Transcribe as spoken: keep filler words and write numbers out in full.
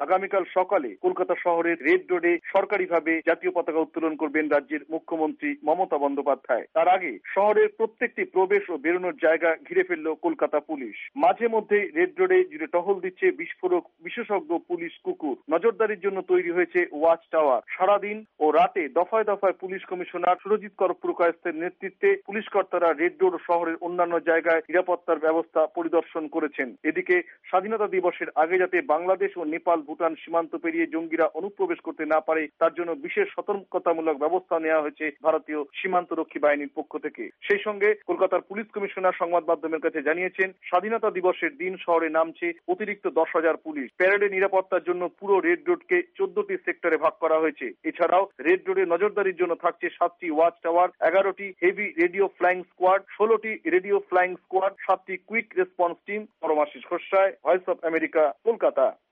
আগামীকাল সকালে কলকাতা শহরের রেড রোডে সরকারিভাবে জাতীয় পতাকা উত্তোলন করবেন রাজ্যের মুখ্যমন্ত্রী মমতা বন্দ্যোপাধ্যায়। তার আগে শহরের প্রত্যেকটি প্রবেশ ও বেরোনোর জায়গা ঘিরে ফেলল কলকাতা পুলিশ। মাঝে মধ্যে রেড রোডে জুড়ে টহল দিচ্ছে বিস্ফোরক বিশেষজ্ঞ পুলিশ কুকুর। নজরদারির জন্য তৈরি হয়েছে ওয়াচ টাওয়ার। সারাদিন ও রাতে দফায় দফায় পুলিশ কমিশনার সুরজিৎ কর পুরকায়স্থের নেতৃত্বে পুলিশ কর্তারা রেড রোড শহরের অন্যান্য জায়গায় নিরাপত্তার ব্যবস্থা পরিদর্শন করেছেন। এদিকে স্বাধীনতা দিবসের আগে যাতে বাংলাদেশ ও নেপাল ভুটান সীমান্ত পেরিয়ে জঙ্গিরা অনুপ্রবেশ করতে না পারে তার জন্য বিশেষ সতর্কতামূলক ব্যবস্থা নেওয়া হয়েছে ভারতীয় সীমান্তরক্ষী বাহিনীর পক্ষ থেকে। সেই সঙ্গে কলকাতার পুলিশ কমিশনার সংবাদ মাধ্যমের কাছে জানিয়েছেন, স্বাধীনতা দিবসের দিন শহরে নামছে অতিরিক্ত দশ হাজার পুলিশ। প্যারেডের নিরাপত্তার জন্য পুরো রেড রোডকে চোদ্দটি সেক্টরে ভাগ করা হয়েছে। এছাড়াও রেড রোডে নজরদারির জন্য থাকছে সাতটি ওয়াচ টাওয়ার, এগারোটি হেভি রেডিও ফ্লাইং স্কোয়াড, ষোলোটি রেডিও ফ্লাইং স্কোয়াড, সাতটি quick response team. Paramashis Khosray, Voice of America, Kolkata.